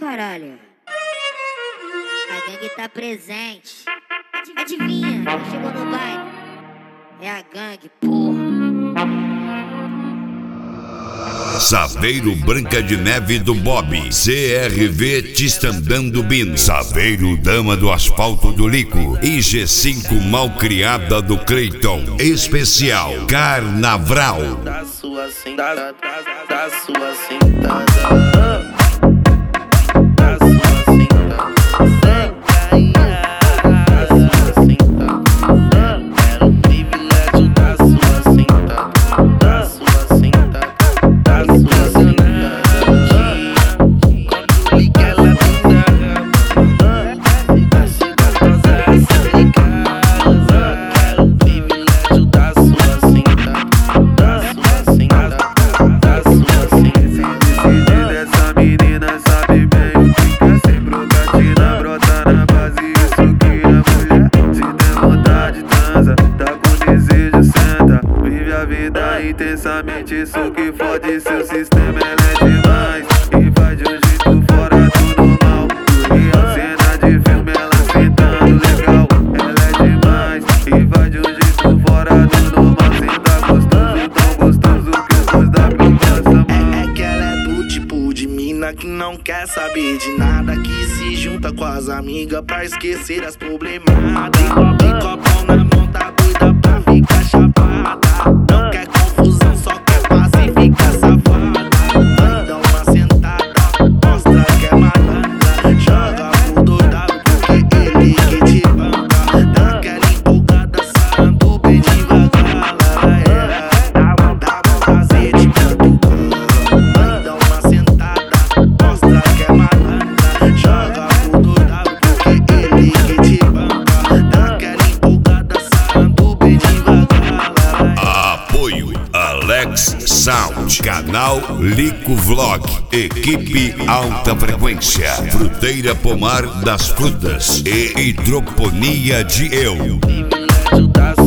caralho. A gangue tá presente. Adivinha, quem chegou no baile? É a gangue, porra. Saveiro Branca de Neve do Bob, CRV Tistandando Bino, Saveiro Dama do Asfalto do Lico e G5 Malcriada do Cleiton. Especial Carnaval. Da sua sentada, da sua sentada. Intensamente, isso que fode seu sistema, ela é demais e faz de um jeito fora do normal. Real cena de filme, ela sentando legal. Ela é demais e faz de um jeito fora do normal. Senta gostoso, tão gostoso que eu gosto da provação. É que ela é do tipo de mina que não quer saber de nada, que se junta com as amigas pra esquecer as problemadas. Tem copão na mão, tá doida pra ficar chapada. Não quer confusão, só quer paz e fica safada. Vai dar uma sentada, mostra que é malandra. Joga pro doidado porque ele que te banca. Dá aquela empolgada, sarando bem devagar. Dá prazer de canto. Vai dar uma sentada, mostra que é malandra. Joga pro doidado porque ele que te banca. Dá aquela empolgada, sarando bem devagar. Apoio Alex Sound, canal Lico Vlog, equipe Alta Frequência, Fruteira Pomar das Frutas e Hidroponia de Eu. Privilégio das